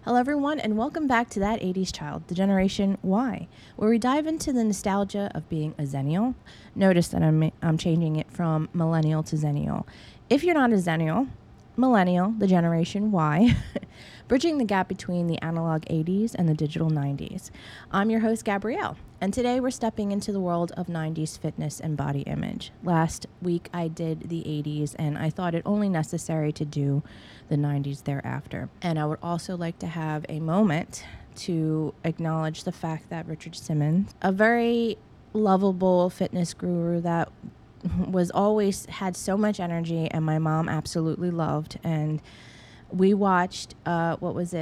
Hello, everyone, and welcome back to That 80s Child, the Generation Y, where we dive into the nostalgia of being a Zennial. Notice that I'm changing it from Millennial to Zennial. If you're not a Zennial, Millennial, the Generation Y, bridging the gap between the analog 80s and the digital 90s. I'm your host, Gabrielle, and today we're stepping into the world of 90s fitness and body image. Last week I did the 80s, and I thought it only necessary to do the 90s thereafter. And I would also like to have a moment to acknowledge the fact that Richard Simmons, a very lovable fitness guru that was always had so much energy and my mom absolutely loved, and we watched there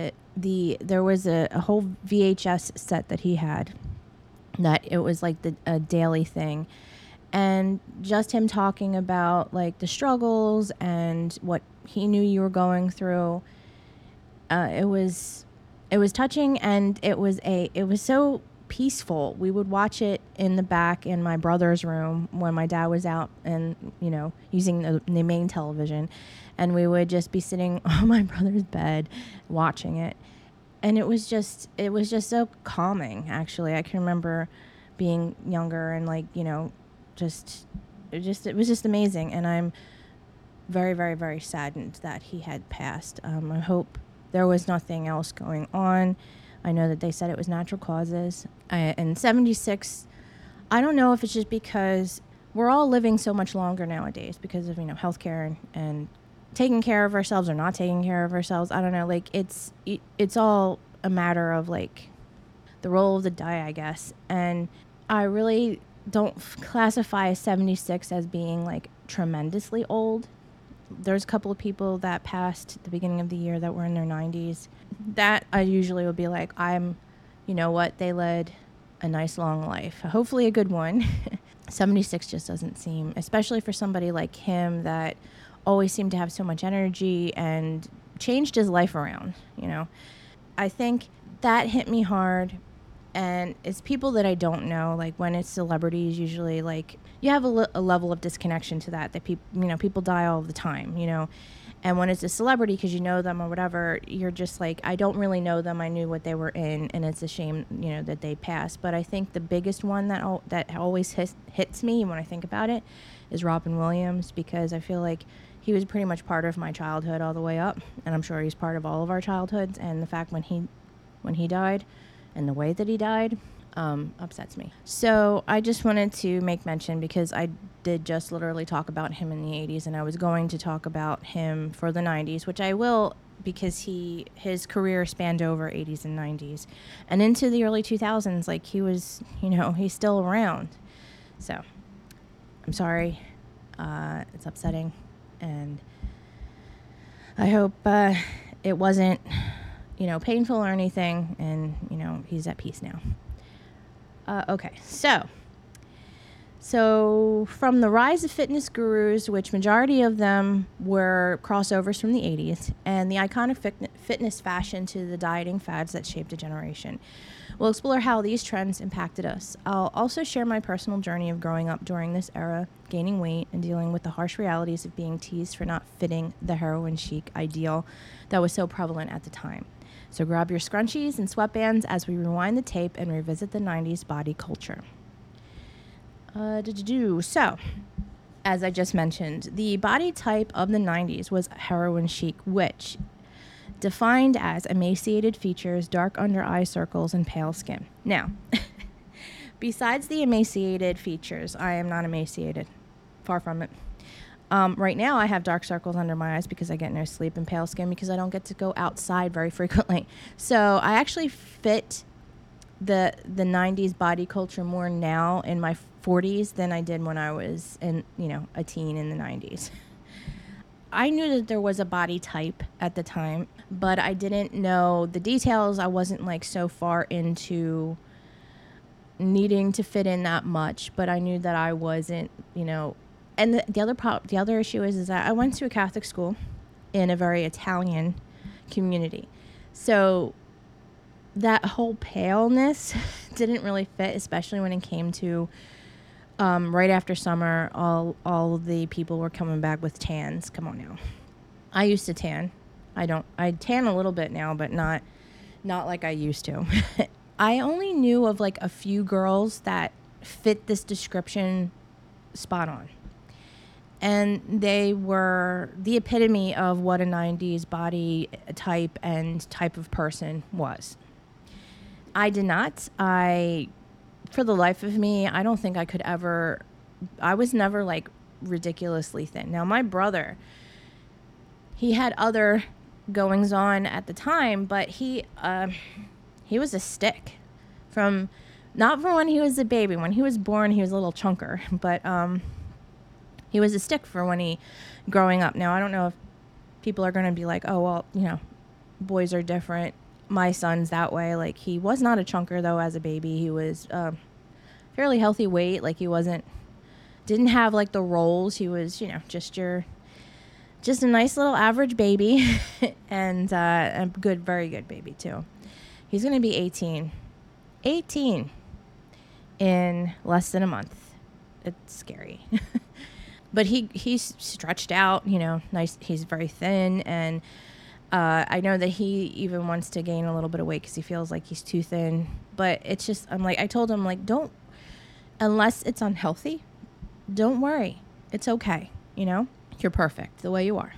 was a whole VHS set that he had that it was like a daily thing, and just him talking about like the struggles and what he knew you were going through, it was touching, and it was so peaceful. We would watch it in the back in my brother's room when my dad was out and, using the main television, and we would just be sitting on my brother's bed watching it. And it was just so calming, actually. I can remember being younger and it was just amazing. And I'm very, very, very saddened that he had passed. I hope there was nothing else going on. I know that they said it was natural causes. And 76, I don't know if it's just because we're all living so much longer nowadays because of, healthcare and taking care of ourselves or not taking care of ourselves. I don't know. Like, it's all a matter of, like, the roll of the die, I guess. And I really don't classify 76 as being, like, tremendously old. There's a couple of people that passed at the beginning of the year that were in their 90s. That I usually would be like, they led a nice long life. Hopefully a good one. 76 just doesn't seem, especially for somebody like him that always seemed to have so much energy and changed his life around, I think that hit me hard. And it's people that I don't know, like when it's celebrities, usually like you have a level of disconnection to that people die all the time, and when it's a celebrity, because you know them or whatever, you're just like, I don't really know them. I knew what they were in, and it's a shame, that they passed. But I think the biggest one that always hits me when I think about it is Robin Williams, because I feel like he was pretty much part of my childhood all the way up, and I'm sure he's part of all of our childhoods. And the fact when he died, and the way that he died, upsets me. So I just wanted to make mention, because I did just literally talk about him in the 80s, and I was going to talk about him for the 90s, which I will, because his career spanned over 80s and 90s and into the early 2000s. Like, he was, he's still around. So I'm sorry. It's upsetting, and I hope it wasn't painful or anything, and he's at peace now. Okay, so from the rise of fitness gurus, which majority of them were crossovers from the 80s, and the iconic fitness fashion to the dieting fads that shaped a generation, we'll explore how these trends impacted us. I'll also share my personal journey of growing up during this era, gaining weight, and dealing with the harsh realities of being teased for not fitting the heroin chic ideal that was so prevalent at the time. So grab your scrunchies and sweatbands as we rewind the tape and revisit the 90s body culture. So, as I just mentioned, the body type of the 90s was heroin chic, which defined as emaciated features, dark under eye circles, and pale skin. Now, besides the emaciated features, I am not emaciated. Far from it. Right now, I have dark circles under my eyes because I get no sleep, and pale skin because I don't get to go outside very frequently. So I actually fit the 90s body culture more now in my 40s than I did when I was a teen in the 90s. I knew that there was a body type at the time, but I didn't know the details. I wasn't like so far into needing to fit in that much, but I knew that I wasn't, And the other issue is that I went to a Catholic school in a very Italian community. So that whole paleness didn't really fit, especially when it came to right after summer, all the people were coming back with tans. Come on now. I used to tan. I tan a little bit now, but not Not like I used to. I only knew of like a few girls that fit this description spot on. And they were the epitome of what a 90s body type and type of person was. I did not. For the life of me, I don't think I could ever, I was never like ridiculously thin. Now, my brother, he had other goings on at the time, but he was a stick from, not from when he was a baby. When he was born, he was a little chunker, but he was a stick for when he growing up. Now, I don't know if people are going to be like, oh, well, you know, boys are different. My son's that way. Like, he was not a chunker, though, as a baby. He was fairly healthy weight. Like, he didn't have, like, the rolls. He was, you know, just a nice little average baby and a good, very good baby, too. He's going to be 18 in less than a month. It's scary. But he's stretched out, you know, nice. He's very thin, and I know that he even wants to gain a little bit of weight because he feels like he's too thin. But it's just, I told him, like, don't, unless it's unhealthy, don't worry. It's okay, you know? You're perfect the way you are.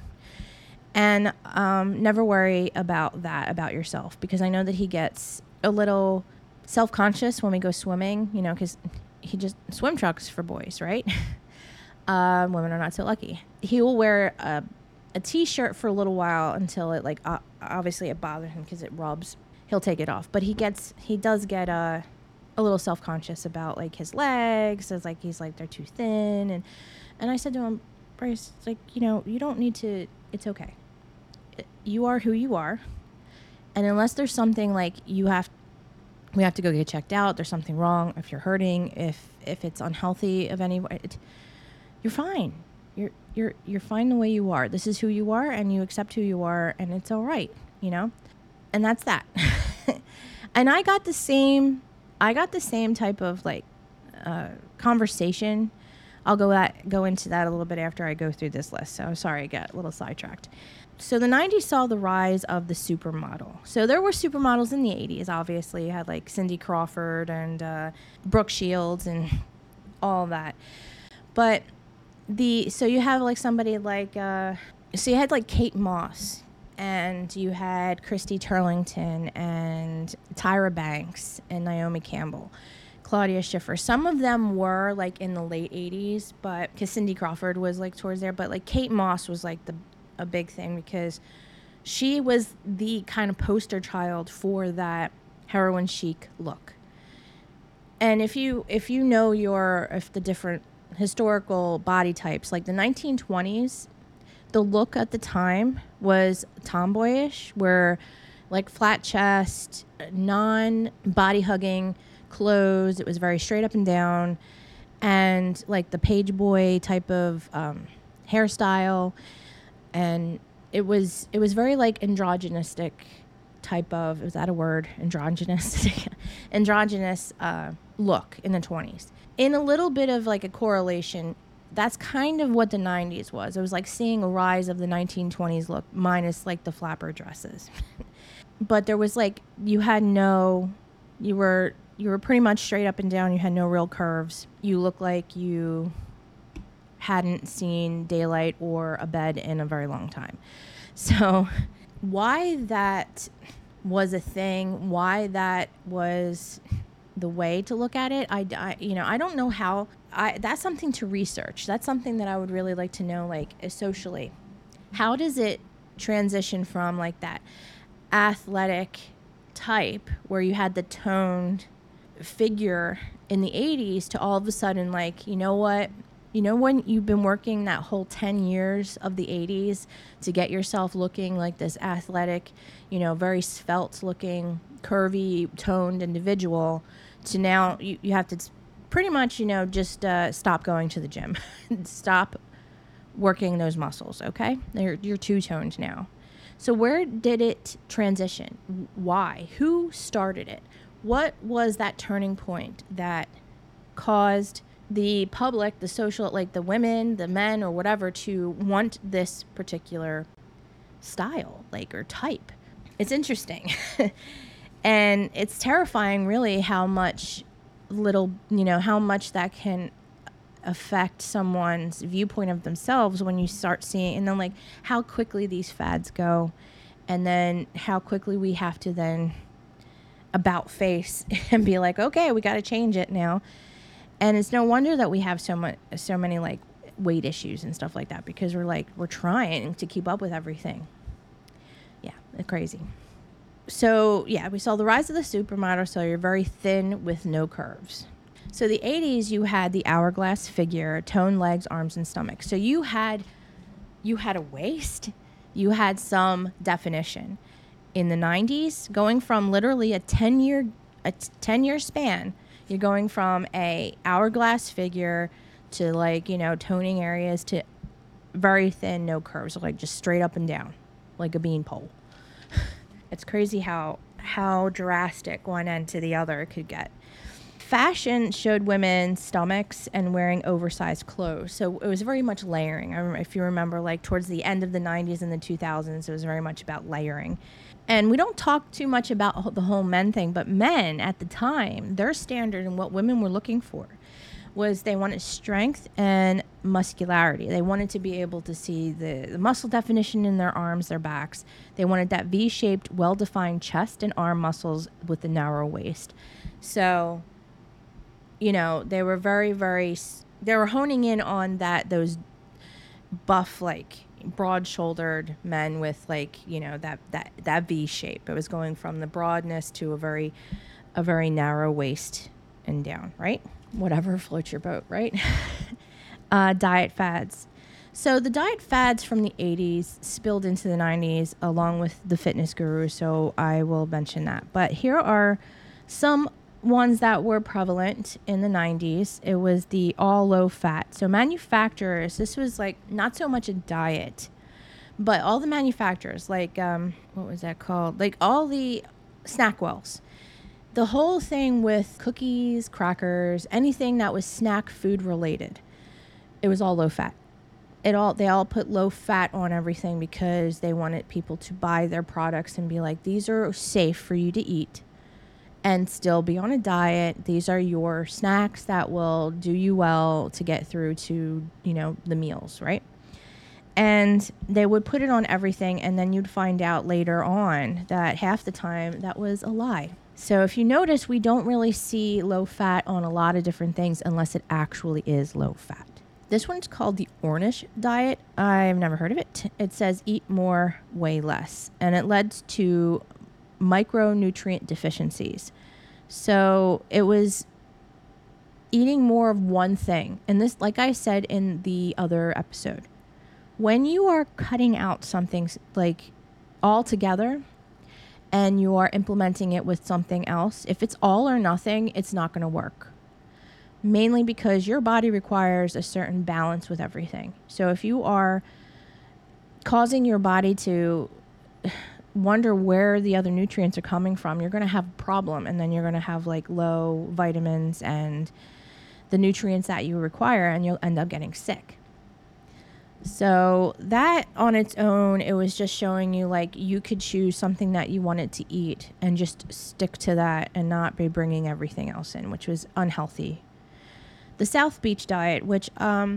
And never worry about that, about yourself, because I know that he gets a little self-conscious when we go swimming, you know, because swim trunks for boys, right? Women are not so lucky. He will wear a t-shirt for a little while until it, like, obviously it bothers him because it rubs. He'll take it off, but he does get a little self-conscious about, like, his legs. It's like he's like, they're too thin, and I said to him, Bryce, like, you know, you don't need to. It's okay. You are who you are, and unless there's something like we have to go get checked out. There's something wrong. If you're hurting, if it's unhealthy of any way, you're fine. You're fine the way you are. This is who you are, and you accept who you are, and it's all right, you know? And that's that. And I got the same type of, like, conversation. I'll go into that a little bit after I go through this list. So sorry, I got a little sidetracked. So the 90s saw the rise of the supermodel. So there were supermodels in the 80s, obviously. You had, like, Cindy Crawford and Brooke Shields and all that. But so you have, like, somebody like, so you had, like, Kate Moss, and you had Christy Turlington and Tyra Banks and Naomi Campbell, Claudia Schiffer. Some of them were, like, in the late 80s, but because Cindy Crawford was, like, towards there. But, like, Kate Moss was, like, a big thing because she was the kind of poster child for that heroin chic look. And if you know the different historical body types, like the 1920s, the look at the time was tomboyish, where, like, flat chest, non-body hugging clothes. It was very straight up and down, and, like, the page boy type of hairstyle, and it was very, like, androgynistic type of, is that a word? Androgynous look in the 20s. In a little bit of, like, a correlation, that's kind of what the 90s was. It was like seeing a rise of the 1920s look minus, like, the flapper dresses. But there was, like, you were pretty much straight up and down. You had no real curves. You looked like you hadn't seen daylight or a bed in a very long time. So why that was a thing, why that was the way to look at it, I don't know how. That's something to research. That's something that I would really like to know, like, socially. How does it transition from, like, that athletic type where you had the toned figure in the 80s to all of a sudden, like, you know what? You know, when you've been working that whole 10 years of the 80s to get yourself looking like this athletic, you know, very svelte looking, curvy, toned individual, to now you have to pretty much, you know, just stop going to the gym. Stop working those muscles, okay? You're two-toned now. So where did it transition? Why? Who started it? What was that turning point that caused the public, the social, like the women, the men, or whatever, to want this particular style, like, or type? It's interesting. And it's terrifying, really, how much how much that can affect someone's viewpoint of themselves when you start seeing, and then like how quickly these fads go, and then how quickly we have to then about face and be like, okay, we got to change it now. And it's no wonder that we have so many like weight issues and stuff like that, because we're trying to keep up with everything. Yeah, it's crazy. So yeah, we saw the rise of the supermodel, so you're very thin with no curves. So the 80s, you had the hourglass figure, toned legs, arms, and stomach. So you had a waist, you had some definition. In the 90s, going from literally a 10-year span, you're going from a hourglass figure to like, toning areas to very thin, no curves, like just straight up and down, like a beanpole. It's crazy how drastic one end to the other it could get. Fashion showed women's stomachs and wearing oversized clothes. So it was very much layering. If you remember, like towards the end of the 90s and the 2000s, it was very much about layering. And we don't talk too much about the whole men thing, but men at the time, their standard and what women were looking for was they wanted strength and muscularity. They wanted to be able to see the muscle definition in their arms, their backs. They wanted that V-shaped, well-defined chest and arm muscles with the narrow waist. So, they were they were honing in on those buff, like broad-shouldered men with like, that V shape. It was going from the broadness to a very narrow waist and down, right? Whatever floats your boat, right? Diet fads. So the diet fads from the 80s spilled into the 90s along with the fitness gurus, so I will mention that. But here are some ones that were prevalent in the 90s. It was the all low fat. So manufacturers, this was like not so much a diet, but all the manufacturers, like, what was that called? Like all the Snackwells. The whole thing with cookies, crackers, anything that was snack food related, it was all low fat. They all put low fat on everything because they wanted people to buy their products and be like, these are safe for you to eat and still be on a diet. These are your snacks that will do you well to get through to, the meals, right? And they would put it on everything, and then you'd find out later on that half the time that was a lie. So if you notice, we don't really see low fat on a lot of different things unless it actually is low fat. This one's called the Ornish diet. I've never heard of it. It says eat more, weigh less, and it led to micronutrient deficiencies. So it was eating more of one thing. And this, like I said in the other episode, when you are cutting out something like altogether and you are implementing it with something else, if it's all or nothing, it's not going to work. Mainly because your body requires a certain balance with everything. So if you are causing your body to wonder where the other nutrients are coming from, you're going to have a problem, and then you're going to have like low vitamins and the nutrients that you require, and you'll end up getting sick. So that on its own, it was just showing you like you could choose something that you wanted to eat and just stick to that and not be bringing everything else in, which was unhealthy. The South Beach diet, which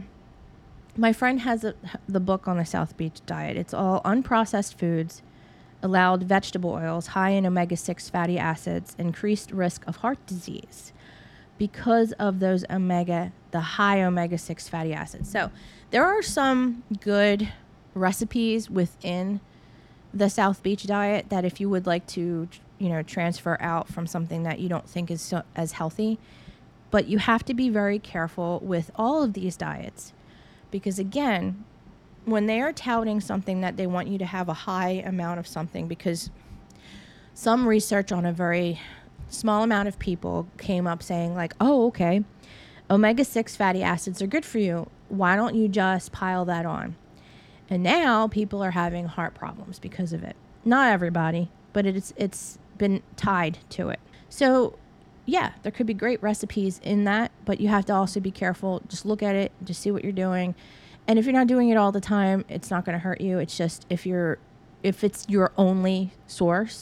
my friend has the book on the South Beach diet. It's all unprocessed foods, allowed vegetable oils, high in omega-6 fatty acids, increased risk of heart disease because of those the high omega-6 fatty acids. So there are some good recipes within the South Beach diet that if you would like to, transfer out from something that you don't think is as healthy, but you have to be very careful with all of these diets because, again, when they are touting something that they want you to have a high amount of something, because some research on a very small amount of people came up saying like, oh, okay, omega-6 fatty acids are good for you. Why don't you just pile that on? And now people are having heart problems because of it. Not everybody, but it's been tied to it. So yeah, there could be great recipes in that, but you have to also be careful. Just look at it, just see what you're doing. And if you're not doing it all the time, it's not going to hurt you. It's just if it's your only source,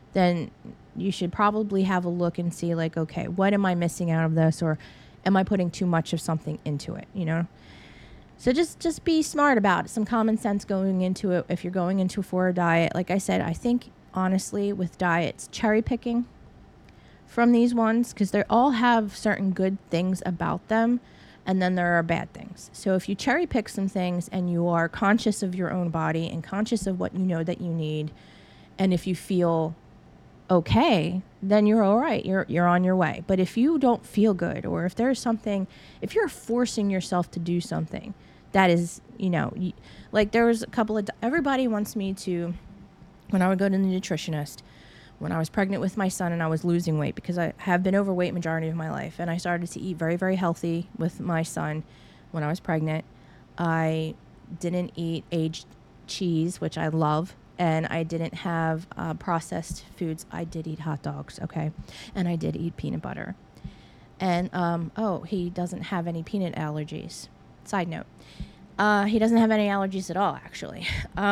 then you should probably have a look and see, like, okay, what am I missing out of this, or am I putting too much of something into it, you know? So just be smart about it. Some common sense going into it. If you're going into for a diet, like I said, I think honestly with diets, cherry picking from these ones, because they all have certain good things about them, and then there are bad things. So if you cherry pick some things and you are conscious of your own body and conscious of what you know that you need, and if you feel okay, then you're all right. You're on your way. But if you don't feel good, or if there's something, if you're forcing yourself to do something that is, you know, like there was a couple of, everybody wants me to, when I would go to the nutritionist, when I was pregnant with my son and I was losing weight, because I have been overweight majority of my life, and I started to eat very, very healthy with my son when I was pregnant. I didn't eat aged cheese, which I love, and I didn't have processed foods. I did eat hot dogs, okay? And I did eat peanut butter. And, he doesn't have any peanut allergies. Side note. He doesn't have any allergies at all, actually.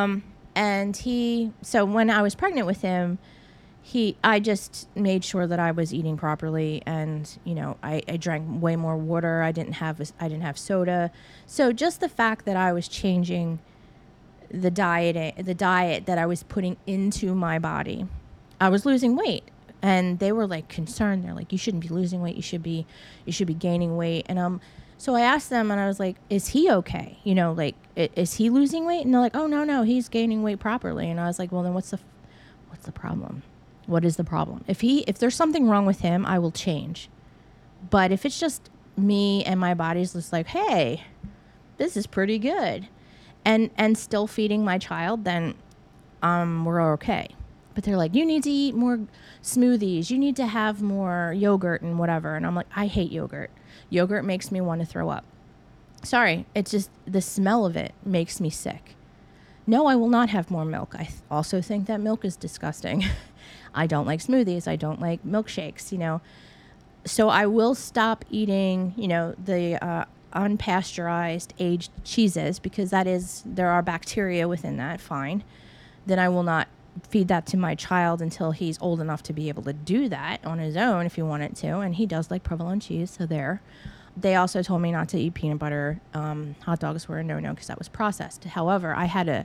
So when I was pregnant with him, I just made sure that I was eating properly, and, you know, I drank way more water. I didn't have soda. So just the fact that I was changing the diet that I was putting into my body, I was losing weight, and they were like concerned. They're like, you shouldn't be losing weight. You should be gaining weight. And so I asked them, and I was like, is he okay? You know, like, is he losing weight? And they're like, oh, no, he's gaining weight properly. And I was like, well, then what's the problem? What is the problem? If there's something wrong with him, I will change. But if it's just me and my body's just like, hey, this is pretty good, and still feeding my child, then we're okay. But they're like, you need to eat more smoothies. You need to have more yogurt and whatever. And I'm like, I hate yogurt. Yogurt makes me want to throw up. Sorry, it's just the smell of it makes me sick. No, I will not have more milk. I also think that milk is disgusting. I don't like smoothies. I don't like milkshakes, you know. So I will stop eating, you know, the unpasteurized aged cheeses, because there are bacteria within that. Fine. Then I will not feed that to my child until he's old enough to be able to do that on his own if he wanted to. And he does like provolone cheese, so there. They also told me not to eat peanut butter. Hot dogs were a no-no because that was processed. However,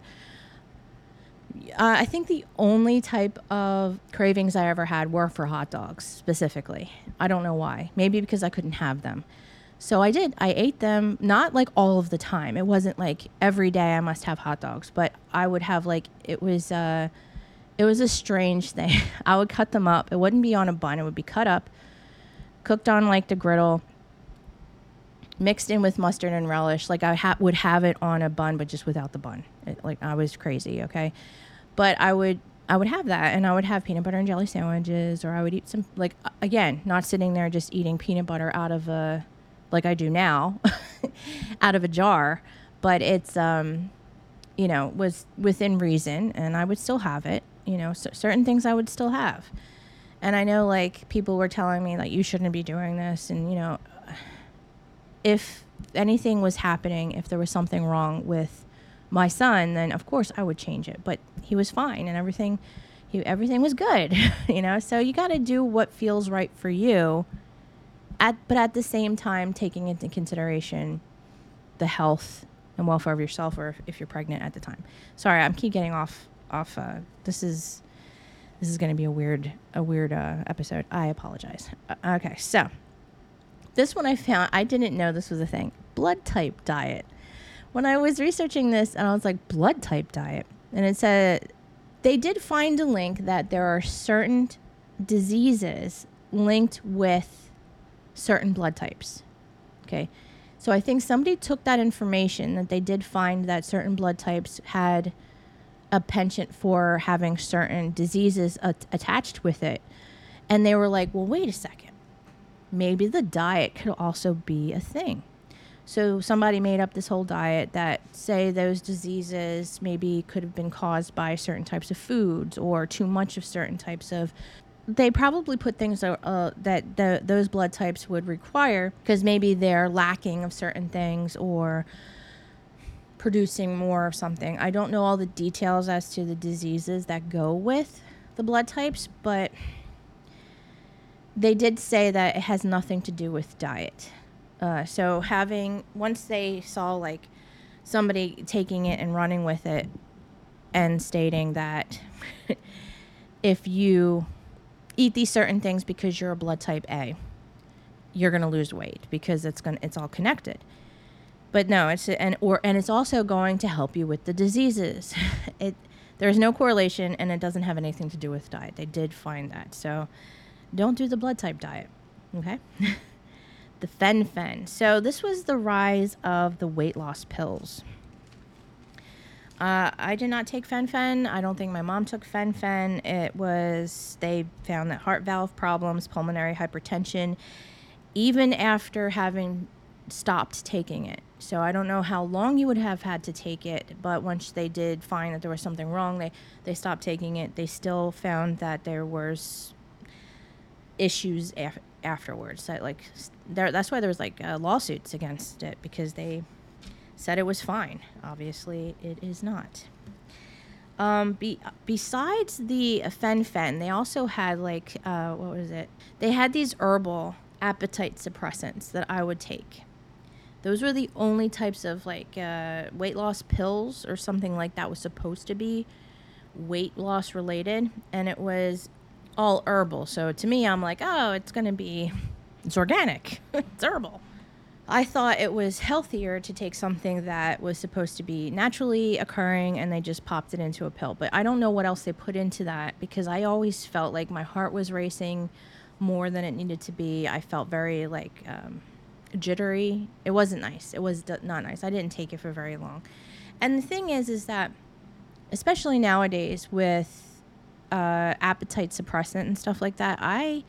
I think the only type of cravings I ever had were for hot dogs specifically. I don't know why. Maybe because I couldn't have them. So I ate them, not like all of the time. It wasn't like every day I must have hot dogs, but I would have, like, it was a strange thing. I would cut them up. It wouldn't be on a bun. It would be cut up, cooked on like the griddle, mixed in with mustard and relish. Like I would have it on a bun, but just without the bun. Like I was crazy, okay? But I would have that, and I would have peanut butter and jelly sandwiches, or I would eat some, like, again, not sitting there just eating peanut butter out of a, like I do now, out of a jar. But it's, you know, was within reason, and I would still have it. You know, certain things I would still have. And I know, like, people were telling me, like, you shouldn't be doing this, and, you know, if anything was happening, if there was something wrong with my son, then of course I would change it. But he was fine, and everything was good, you know. So you got to do what feels right for you, but at the same time taking into consideration the health and welfare of yourself, or if you're pregnant at the time. Sorry, I keep getting off. This is going to be a weird episode. I apologize. Okay, so this one I found, I didn't know this was a thing. Blood type diet. When I was researching this, and I was like, blood type diet. And it said, they did find a link that there are certain diseases linked with certain blood types. Okay. So I think somebody took that information, that they did find that certain blood types had a penchant for having certain diseases attached with it. And they were like, well, wait a second. Maybe the diet could also be a thing. So somebody made up this whole diet that say those diseases maybe could have been caused by certain types of foods or too much of certain types of. They probably put things that those blood types would require because maybe they're lacking of certain things or producing more of something. I don't know all the details as to the diseases that go with the blood types, but they did say that it has nothing to do with diet. So once they saw like somebody taking it and running with it and stating that if you eat these certain things because you're a blood type A, you're going to lose weight because it's all connected. But no, and it's also going to help you with the diseases. There's no correlation, and it doesn't have anything to do with diet. They did find that. So don't do the blood type diet. Okay? The fen-phen. So this was the rise of the weight loss pills. I did not take fen-phen. I don't think my mom took fen-phen. They found that heart valve problems, pulmonary hypertension, even after having stopped taking it. So I don't know how long you would have had to take it, but once they did find that there was something wrong, they stopped taking it. They still found that there was issues afterwards. That's why there was lawsuits against it, because they said it was fine. Obviously, it is not. Besides the fen-phen, they also had what was it? They had these herbal appetite suppressants that I would take. Those were the only types of weight loss pills or something like that was supposed to be weight loss related, and it was all herbal. So to me, I'm like, oh, it's organic. It's herbal. I thought it was healthier to take something that was supposed to be naturally occurring, and they just popped it into a pill. But I don't know what else they put into that, because I always felt like my heart was racing more than it needed to be. I felt very jittery. It wasn't nice. It was not nice. I didn't take it for very long. And the thing is that especially nowadays with appetite suppressant and stuff like that,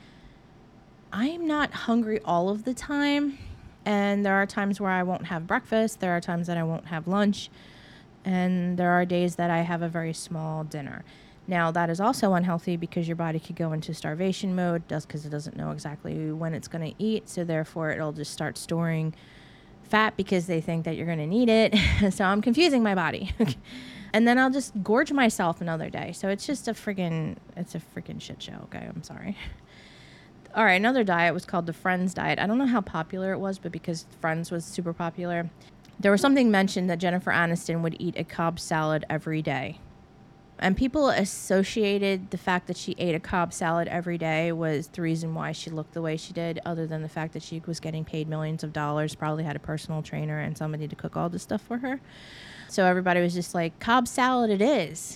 I'm not hungry all of the time. And there are times where I won't have breakfast. There are times that I won't have lunch. And there are days that I have a very small dinner. Now, that is also unhealthy because your body could go into starvation mode because it doesn't know exactly when it's going to eat. So therefore, it'll just start storing fat because they think that you're going to need it. So I'm confusing my body. And then I'll just gorge myself another day. So it's just a freaking shit show. Okay, I'm sorry. All right, another diet was called the Friends diet. I don't know how popular it was, but because Friends was super popular, there was something mentioned that Jennifer Aniston would eat a Cobb salad every day. And people associated the fact that she ate a Cobb salad every day was the reason why she looked the way she did, other than the fact that she was getting paid millions of dollars, probably had a personal trainer and somebody to cook all this stuff for her. So everybody was just like, Cobb salad it is.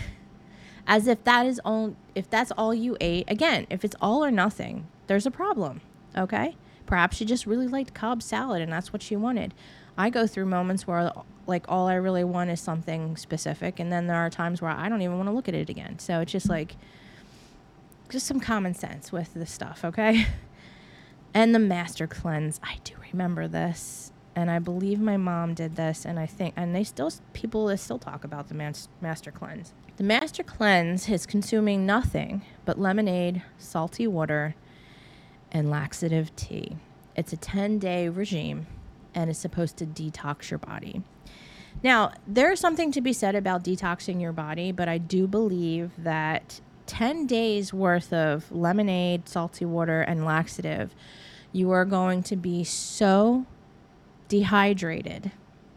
As if that's all you ate. Again, if it's all or nothing, there's a problem, okay? Perhaps she just really liked Cobb salad and that's what she wanted. I go through moments where all I really want is something specific, and then there are times where I don't even want to look at it again. So it's just just some common sense with this stuff, okay? And the Master Cleanse, I do remember this, and I believe my mom did this, and people still talk about the Master Cleanse. The Master Cleanse is consuming nothing but lemonade, salty water, and laxative tea. It's a 10-day regime, and it's supposed to detox your body. Now, there's something to be said about detoxing your body, but I do believe that 10 days worth of lemonade, salty water, and laxative, you are going to be so dehydrated,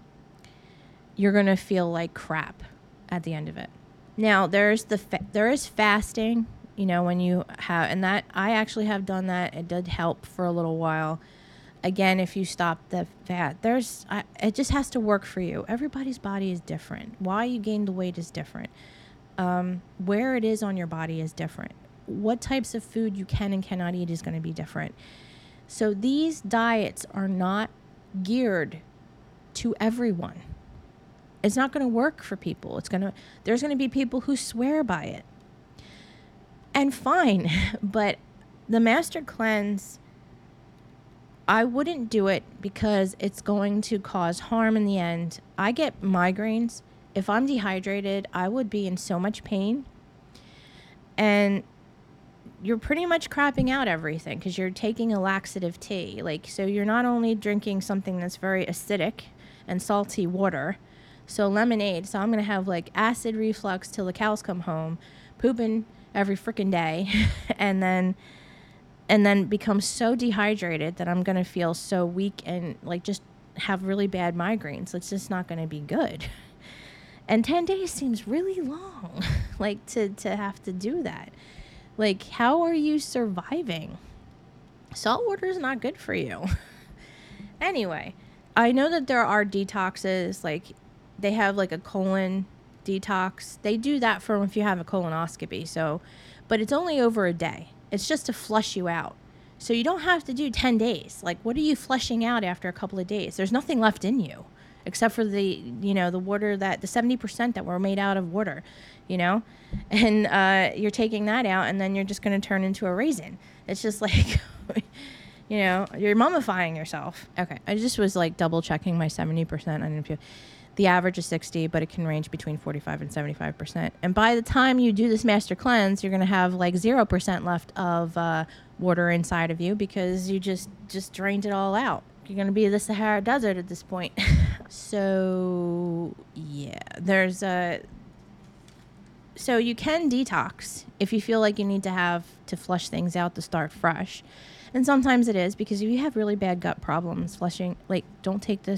you're going to feel like crap at the end of it. Now, there is fasting, when you have, and that I actually have done that. It did help for a little while. Again, if you stop the fat, it just has to work for you. Everybody's body is different. Why you gained the weight is different. Where it is on your body is different. What types of food you can and cannot eat is going to be different. So these diets are not geared to everyone. It's not going to work for people. There's going to be people who swear by it. And fine, but the Master Cleanse, I wouldn't do it because it's going to cause harm in the end. I get migraines. If I'm dehydrated, I would be in so much pain. And you're pretty much crapping out everything because you're taking a laxative tea. So you're not only drinking something that's very acidic and salty water, so lemonade. So I'm going to have acid reflux till the cows come home, pooping every freaking day and then become so dehydrated that I'm going to feel so weak and like just have really bad migraines. It's just not going to be good. And 10 days seems really long, like to have to do that. Like, how are you surviving? Salt water is not good for you. Anyway, I know that there are detoxes, like they have like a colon detox. They do that for if you have a colonoscopy. So, but it's only over a day. It's just to flush you out. So you don't have to do 10 days. Like, what are you flushing out after a couple of days? There's nothing left in you except for the water, that the 70% that were made out of water, and you're taking that out and then you're just going to turn into a raisin. It's just like, you're mummifying yourself. Okay. I just was like double checking my 70%. I don't know if you, the average is 60, but it can range between 45 and 75%. And by the time you do this master cleanse, you're going to have like 0% left of water inside of you because you just drained it all out. You're going to be the Sahara Desert at this point. So, yeah, so you can detox if you feel like you need to flush things out to start fresh. And sometimes it is, because if you have really bad gut problems, flushing, like, do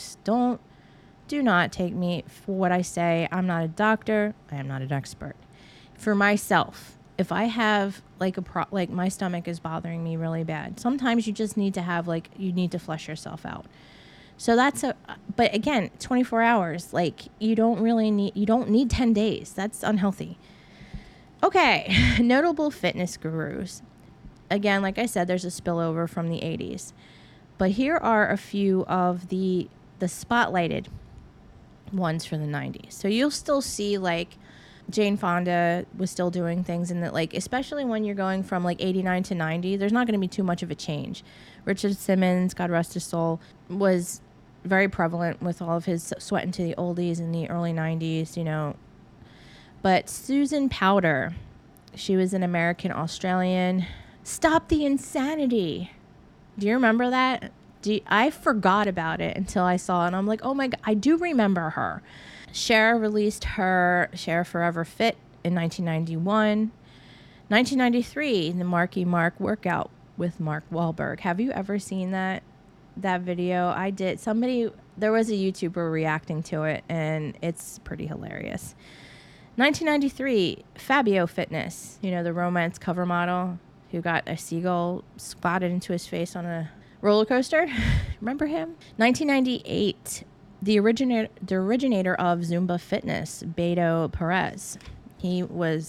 not take me for what I say. I'm not a doctor. I am not an expert. For myself, if I have like my stomach is bothering me really bad, sometimes you just need to you need to flush yourself out. So but again, 24 hours, like you don't need 10 days. That's unhealthy. Okay. Notable fitness gurus. Again, like I said, there's a spillover from the 80s, but here are a few of the spotlighted ones for the 90s. So you'll still see like Jane Fonda was still doing things in that, like, especially when you're going from like 89 to 90, there's not going to be too much of a change. Richard Simmons, God rest his soul, was very prevalent with all of his Sweating to the Oldies in the early 90s, But Susan Powter, she was an American-Australian. Stop the Insanity. Do you remember that? I forgot about it until I saw it, and I'm like, oh my God, I do remember her. Cher released her Cher Forever Fit in 1991. 1993, the Marky Mark workout with Mark Wahlberg. Have you ever seen that video? I did. There was a YouTuber reacting to it, and it's pretty hilarious. 1993, Fabio Fitness, the romance cover model who got a seagull spotted into his face on a roller coaster. Remember him? 1998, the originator of Zumba Fitness, Beto Perez. He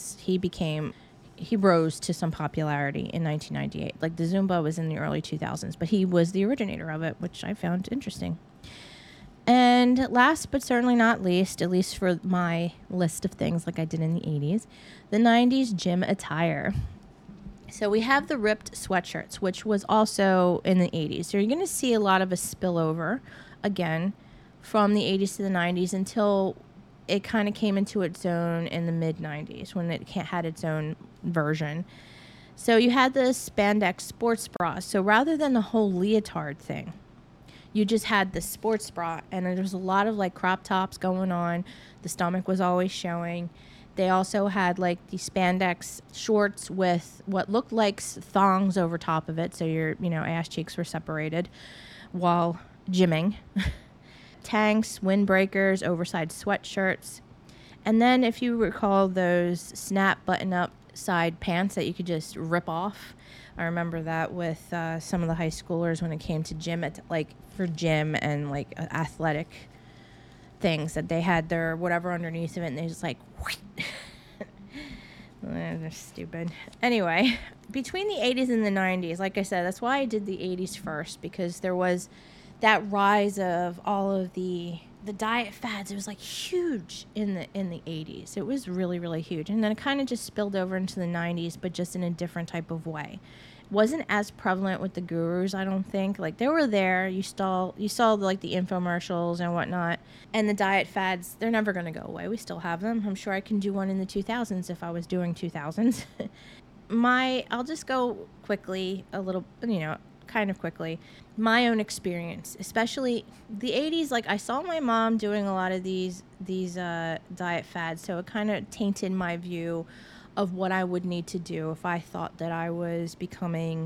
rose to some popularity in 1998. Like, the Zumba was in the early 2000s, but he was the originator of it, which I found interesting. And last but certainly not least, at least for my list of things like I did in the 80s, the 90s gym attire. So we have the ripped sweatshirts, which was also in the 80s. So you're going to see a lot of a spillover, again, from the 80s to the 90s until it kind of came into its own in the mid-90s when it had its own version. So you had the spandex sports bra. So rather than the whole leotard thing, you just had the sports bra, and there was a lot of like crop tops going on. The stomach was always showing. They also had like the spandex shorts with what looked like thongs over top of it. So your, ass cheeks were separated while gymming. Tanks, windbreakers, oversized sweatshirts. And then if you recall those snap button-up side pants that you could just rip off. I remember that with some of the high schoolers when it came to gym, for gym and like athletic things, that they had their whatever underneath of it, and they just like, they're stupid. Anyway, between the 80s and the 90s, like I said, that's why I did the 80s first, because there was that rise of all of the diet fads. It was like huge in the 80s. It was really, really huge. And then it kind of just spilled over into the 90s, but just in a different type of way. It wasn't as prevalent with the gurus, I don't think. Like, they were there. You saw like the infomercials and whatnot. And the diet fads, they're never going to go away. We still have them. I'm sure I can do one in the 2000s if I was doing 2000s. I'll just go quickly, a little, kind of quickly. My own experience, especially the 80s, like I saw my mom doing a lot of these diet fads, so it kind of tainted my view of what I would need to do if I thought that I was becoming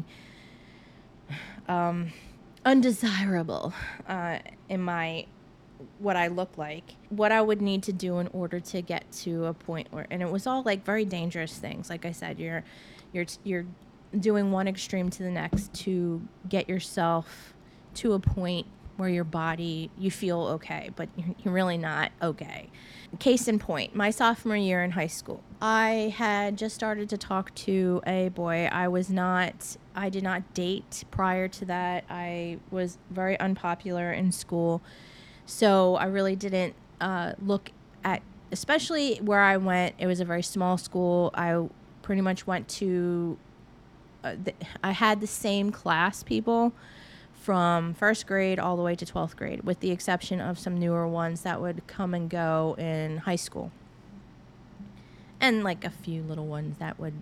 undesirable in my what I look like, what I would need to do in order to get to a point where, and it was all like very dangerous things. Like I said, you're doing one extreme to the next to get yourself to a point where your body, you feel okay, but you're really not okay. Case in point, my sophomore year in high school, I had just started to talk to a boy. I did not date prior to that. I was very unpopular in school. So I really didn't look at, especially where I went, it was a very small school. I pretty much went to, I had the same class people from first grade all the way to 12th grade, with the exception of some newer ones that would come and go in high school. And like a few little ones that would,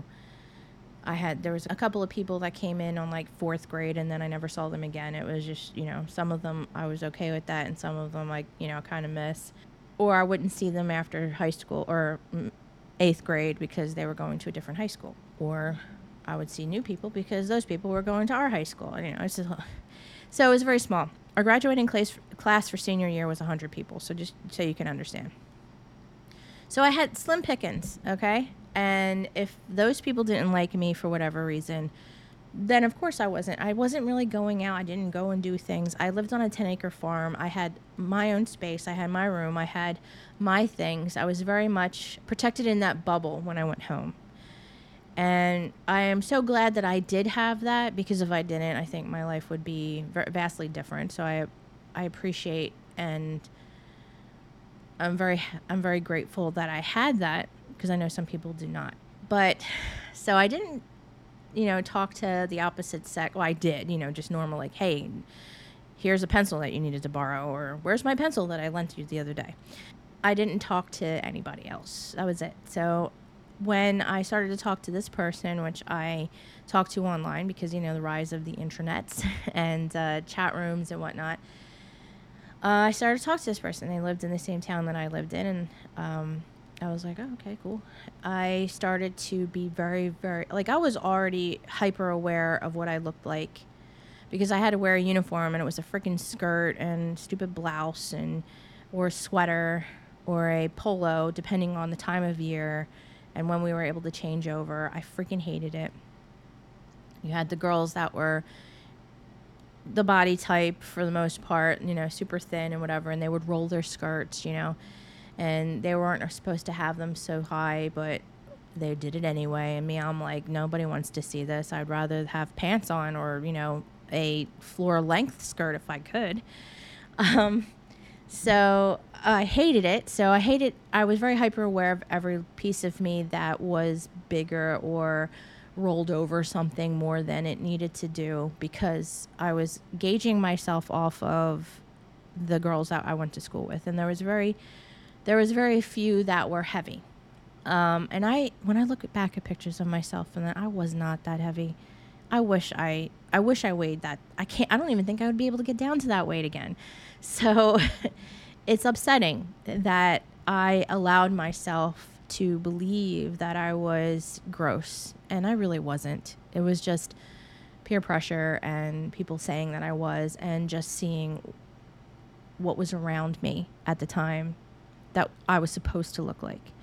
there was a couple of people that came in on like 4th grade and then I never saw them again. It was just, some of them I was okay with that and some of them I, kind of miss. Or I wouldn't see them after high school or 8th grade because they were going to a different high school. Or I would see new people because those people were going to our high school. It's just, so it was very small. Our graduating class for senior year was 100 people, so just so you can understand. So I had slim pickings, okay? And if those people didn't like me for whatever reason, then of course I wasn't really going out. I didn't go and do things. I lived on a 10-acre farm. I had my own space. I had my room. I had my things. I was very much protected in that bubble when I went home. And I am so glad that I did have that, because if I didn't, I think my life would be vastly different. So I appreciate, and I'm very grateful that I had that, because I know some people do not. But so I didn't, talk to the opposite sex. Well, I did, just normal, like, hey, here's a pencil that you needed to borrow, or where's my pencil that I lent you the other day. I didn't talk to anybody else. That was it. So when I started to talk to this person, which I talked to online because, the rise of the intranets and chat rooms and whatnot, I started to talk to this person. They lived in the same town that I lived in, and I was like, oh, okay, cool. I started to be very, very, like, I was already hyper aware of what I looked like, because I had to wear a uniform, and it was a freaking skirt and stupid blouse or a sweater or a polo, depending on the time of year. And when we were able to change over, I freaking hated it. You had the girls that were the body type for the most part, super thin and whatever, and they would roll their skirts, and they weren't supposed to have them so high, but they did it anyway. And me, I'm like, nobody wants to see this. I'd rather have pants on or, a floor length skirt if I could. So I hated it. I was very hyper aware of every piece of me that was bigger or rolled over something more than it needed to do, because I was gauging myself off of the girls that I went to school with. And there was very few that were heavy. And when I look back at pictures of myself, and I was not that heavy. I wish I weighed that. I don't even think I would be able to get down to that weight again. So it's upsetting that I allowed myself to believe that I was gross, and I really wasn't. It was just peer pressure and people saying that I was, and just seeing what was around me at the time that I was supposed to look like.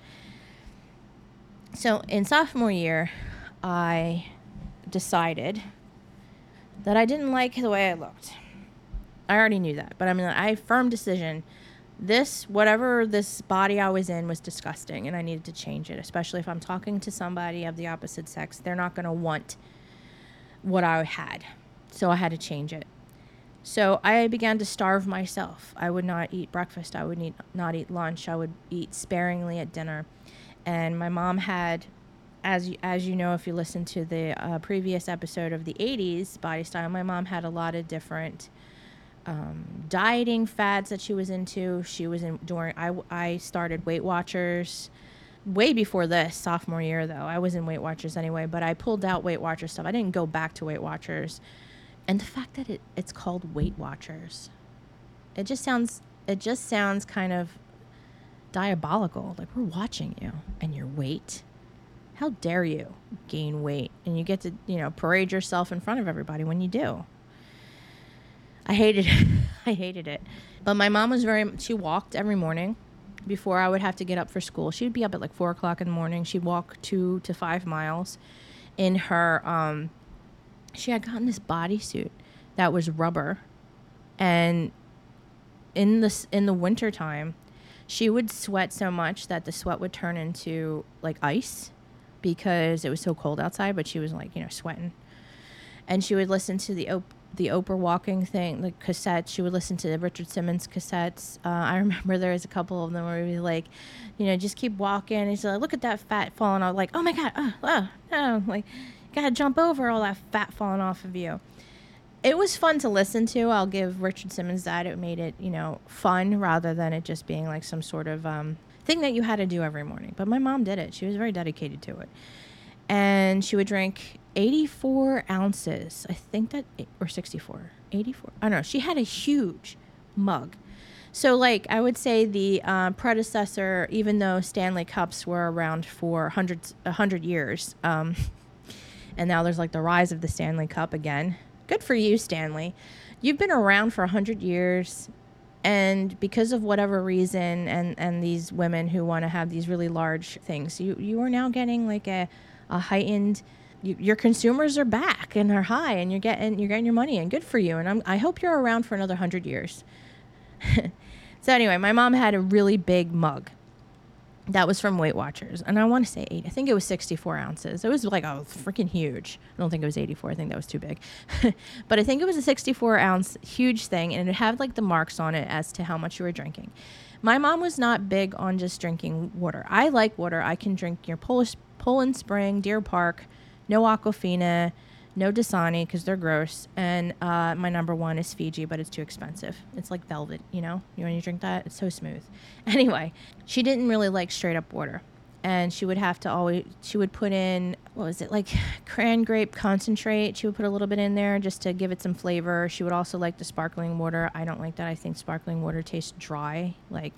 So in sophomore year, I decided that I didn't like the way I looked. I already knew that, but I firm decision. Whatever this body I was in was disgusting, and I needed to change it, especially if I'm talking to somebody of the opposite sex. They're not going to want what I had, so I had to change it. So I began to starve myself. I would not eat breakfast. I would not eat lunch. I would eat sparingly at dinner. And my mom had, as you know, if you listen to the previous episode of the 80s Body Style, my mom had a lot of different dieting fads that she was into. She was in during, I started Weight Watchers way before this, sophomore year though. I was in Weight Watchers anyway, but I pulled out Weight Watchers stuff. I didn't go back to Weight Watchers. And the fact that it's called Weight Watchers, it just sounds kind of diabolical. Like, we're watching you and your weight. How dare you gain weight? And you get to, parade yourself in front of everybody when you do. I hated it. I hated it. But my mom was she walked every morning before I would have to get up for school. She'd be up at like 4 o'clock in the morning. She'd walk 2 to 5 miles in her, she had gotten this bodysuit that was rubber. And in the wintertime, she would sweat so much that the sweat would turn into like ice because it was so cold outside, but she was like, sweating. And she would listen to the Oprah walking thing, the cassettes. She would listen to the Richard Simmons cassettes. I remember there was a couple of them where we like, just keep walking. And she's like, look at that fat falling off. Like, oh my God, no, like, you gotta jump over all that fat falling off of you. It was fun to listen to. I'll give Richard Simmons that. It made it, fun rather than it just being like some sort of thing that you had to do every morning. But my mom did it. She was very dedicated to it. And she would drink 84 ounces. I think that, or 64, 84. I don't know. She had a huge mug. So like I would say the predecessor, even though Stanley Cups were around for 100 years, and now there's like the rise of the Stanley Cup again. Good for you, Stanley. You've been around for 100 years, and because of whatever reason, and these women who want to have these really large things, you are now getting like a heightened. Your consumers are back and are high, and you're getting your money in. Good for you, and I hope you're around for another 100 years. So anyway, my mom had a really big mug. That was from Weight Watchers. And I want to say I think it was 64 ounces. It was like freaking huge. I don't think it was 84. I think that was too big. But I think it was a 64 ounce huge thing. And it had like the marks on it as to how much you were drinking. My mom was not big on just drinking water. I like water. I can drink your Poland Spring, Deer Park, no Aquafina, no Dasani because they're gross. And my number one is Fiji, but it's too expensive. It's like velvet, when you drink that, it's so smooth. Anyway, she didn't really like straight up water. And she would put in, what was it, like cran grape concentrate. She would put a little bit in there just to give it some flavor. She would also like the sparkling water. I don't like that. I think sparkling water tastes dry. Like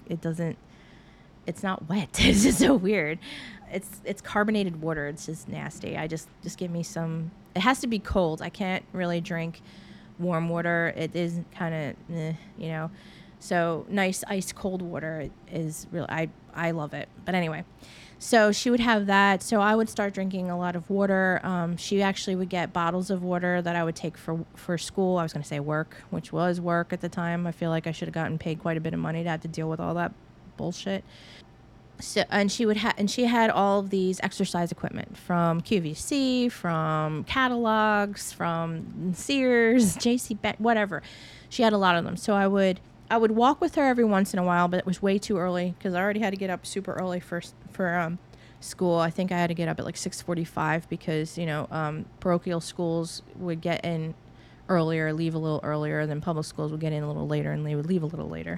it's not wet. It's just so weird. It's carbonated water. It's just nasty. Just give me some. It has to be cold. I can't really drink warm water. It is kind of, So nice ice cold water is real. I love it. But anyway, so she would have that. So I would start drinking a lot of water. She actually would get bottles of water that I would take for school. I was going to say work, which was work at the time. I feel like I should have gotten paid quite a bit of money to have to deal with all that bullshit. So, and she had all of these exercise equipment from QVC, from catalogs, from Sears, JCPenney, whatever. She had a lot of them. So I would walk with her every once in a while, but it was way too early because I already had to get up super early for school. I think I had to get up at like 6:45 because parochial schools would get in earlier, leave a little earlier, than public schools would get in a little later, and they would leave a little later.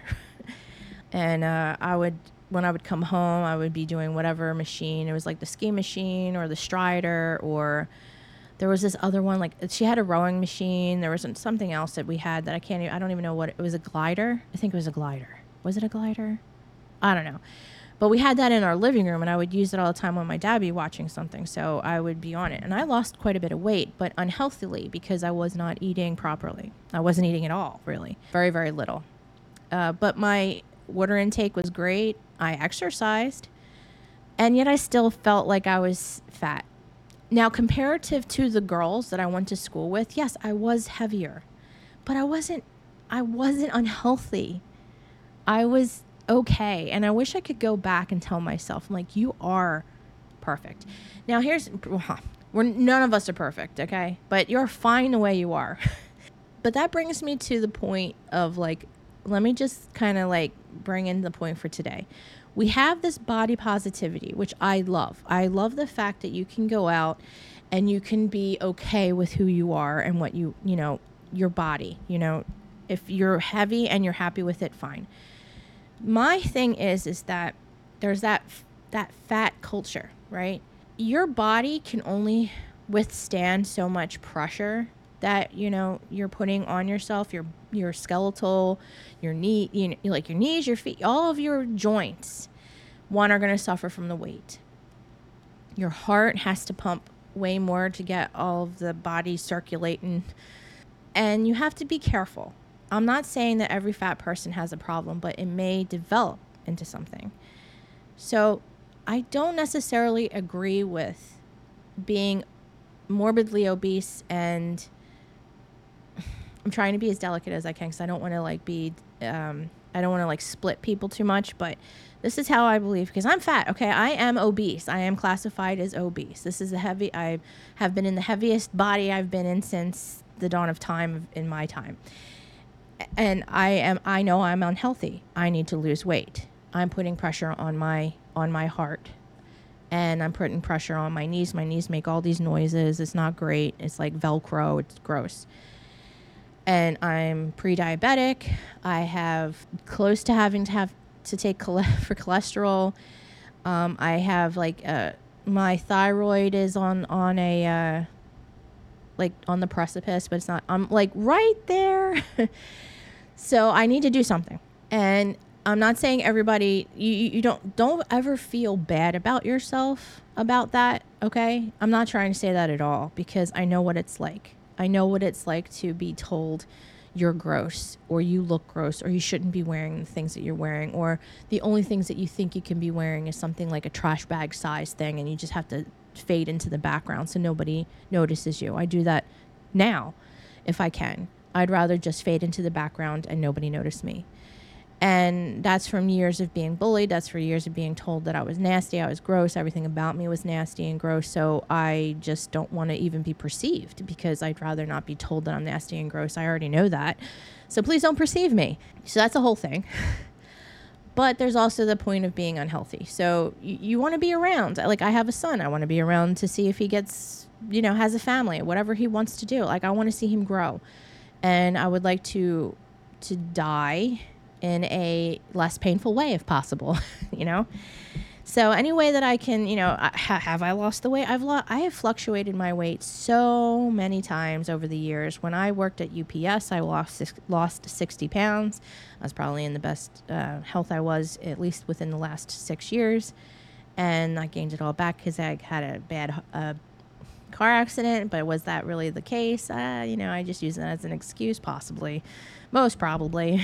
And when I would come home, I would be doing whatever machine. It was like the ski machine or the Strider, or there was this other one. Like she had a rowing machine. There was something else that we had that I don't even know what it was. A glider. I think it was a glider. Was it a glider? I don't know. But we had that in our living room, and I would use it all the time when my dad would be watching something. So I would be on it. And I lost quite a bit of weight, but unhealthily because I was not eating properly. I wasn't eating at all, really. Very, very little. But my water intake was great. I exercised, and yet I still felt like I was fat. Now, comparative to the girls that I went to school with, yes, I was heavier, but I wasn't unhealthy. I was okay. And I wish I could go back and tell myself, I'm like, you are perfect. Now none of us are perfect. Okay. But you're fine the way you are. But that brings me to the point of like, let me just kind of like bring in the point for today. We have this body positivity, which I love. I love the fact that you can go out and you can be okay with who you are and what your body, if you're heavy and you're happy with it, fine. My thing is that there's that fat culture, right? Your body can only withstand so much pressure that you're putting on yourself, your skeletal, your knee, like your knees, your feet, all of your joints, are going to suffer from the weight. Your heart has to pump way more to get all of the body circulating. And you have to be careful. I'm not saying that every fat person has a problem, but it may develop into something. So I don't necessarily agree with being morbidly obese, and I'm trying to be as delicate as I can because I don't want to like be, I don't want to like split people too much, but this is how I believe, because I'm fat. Okay. I am obese. I am classified as obese. This is I have been in the heaviest body I've been in since the dawn of time in my time. And I know I'm unhealthy. I need to lose weight. I'm putting pressure on my heart, and I'm putting pressure on my knees. My knees make all these noises. It's not great. It's like Velcro. It's gross. And I'm pre-diabetic. I have close to having to take for cholesterol. I have like my thyroid is on a like on the precipice, but it's not. I'm like right there. So I need to do something. And I'm not saying everybody, you don't ever feel bad about yourself about that, okay? I'm not trying to say that at all, because I know what it's like. I know what it's like to be told you're gross, or you look gross, or you shouldn't be wearing the things that you're wearing, or the only things that you think you can be wearing is something like a trash bag size thing, and you just have to fade into the background so nobody notices you. I do that now if I can. I'd rather just fade into the background and nobody notice me. And that's from years of being bullied. That's for years of being told that I was nasty, I was gross, everything about me was nasty and gross. So I just don't want to even be perceived, because I'd rather not be told that I'm nasty and gross. I already know that. So please don't perceive me. So that's a whole thing. But there's also the point of being unhealthy. So you want to be around. Like, I have a son. I want to be around to see if he gets, has a family, whatever he wants to do. Like, I want to see him grow. And I would like to die in a less painful way if possible, So any way that I can, have I lost the weight? I have fluctuated my weight so many times over the years. When I worked at UPS, I lost 60 pounds. I was probably in the best health I was, at least within the last 6 years. And I gained it all back because I had a bad car accident. But was that really the case? I just use that as an excuse, possibly. Most probably.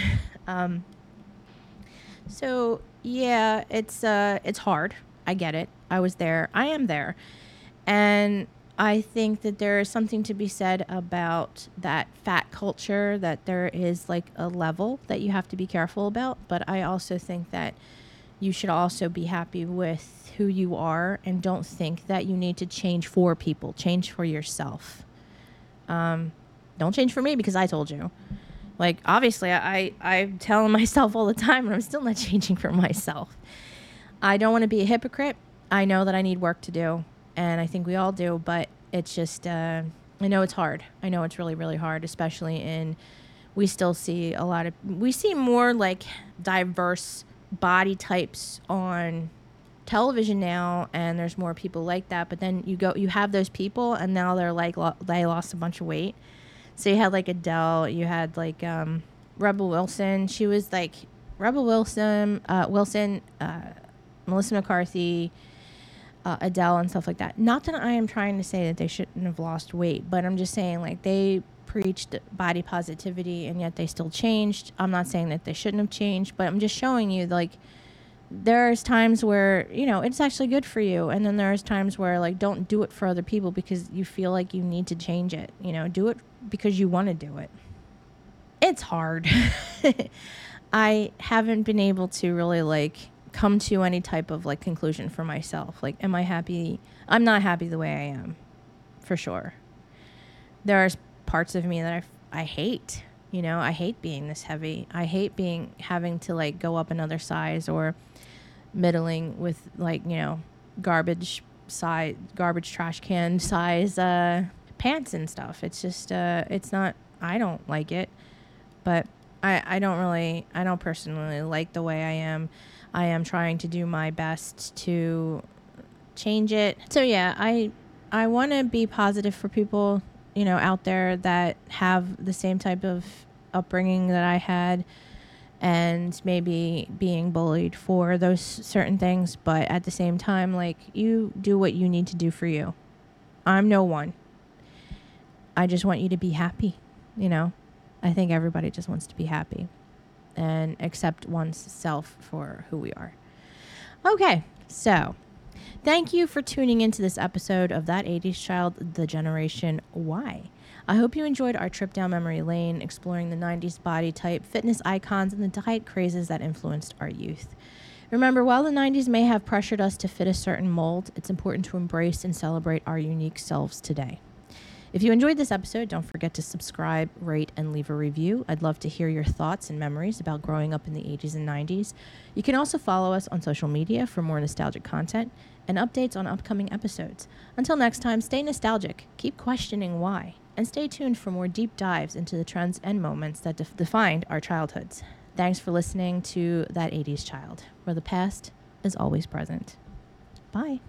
So yeah, it's hard. I get it. I was there. I am there. And I think that there is something to be said about that fat culture, that there is like a level that you have to be careful about. But I also think that you should also be happy with who you are, and don't think that you need to change for people. Change for yourself. Don't change for me because I told you. Like, obviously, I'm telling myself all the time, and I'm still not changing for myself. I don't want to be a hypocrite. I know that I need work to do, and I think we all do, but it's just, I know it's hard. I know it's really, really hard, especially we still see we see more, like, diverse body types on television now, and there's more people like that, but then you have those people, and now they're like, they lost a bunch of weight. So you had like Adele, you had like Rebel Wilson. She was like Rebel Wilson, Melissa McCarthy, Adele, and stuff like that. Not that I am trying to say that they shouldn't have lost weight, but I'm just saying, like, they preached body positivity and yet they still changed. I'm not saying that they shouldn't have changed, but I'm just showing you, like, there's times where, it's actually good for you. And then there's times where, like, don't do it for other people because you feel like you need to change it. Do it because you want to do it. It's hard. I haven't been able to really, like, come to any type of, like, conclusion for myself. Like, am I happy? I'm not happy the way I am, for sure. There are parts of me that I hate. I hate being this heavy. I hate having to, like, go up another size, or middling with, like, garbage trash can size pants and stuff. It's just it's not, I don't like it, but I don't personally like the way I am. I am trying to do my best to change it. So yeah, I want to be positive for people out there that have the same type of upbringing that I had. and maybe being bullied for those certain things. But at the same time, like, you do what you need to do for you. I'm no one. I just want you to be happy, you know? I think everybody just wants to be happy and accept oneself for who we are. Okay, so thank you for tuning into this episode of That 80s Child, The Generation Y. I hope you enjoyed our trip down memory lane, exploring the 90s body type, fitness icons, and the diet crazes that influenced our youth. Remember, while the 90s may have pressured us to fit a certain mold, it's important to embrace and celebrate our unique selves today. If you enjoyed this episode, don't forget to subscribe, rate, and leave a review. I'd love to hear your thoughts and memories about growing up in the 80s and 90s. You can also follow us on social media for more nostalgic content and updates on upcoming episodes. Until next time, stay nostalgic, keep questioning why, and stay tuned for more deep dives into the trends and moments that defined our childhoods. Thanks for listening to That 80s Child, where the past is always present. Bye.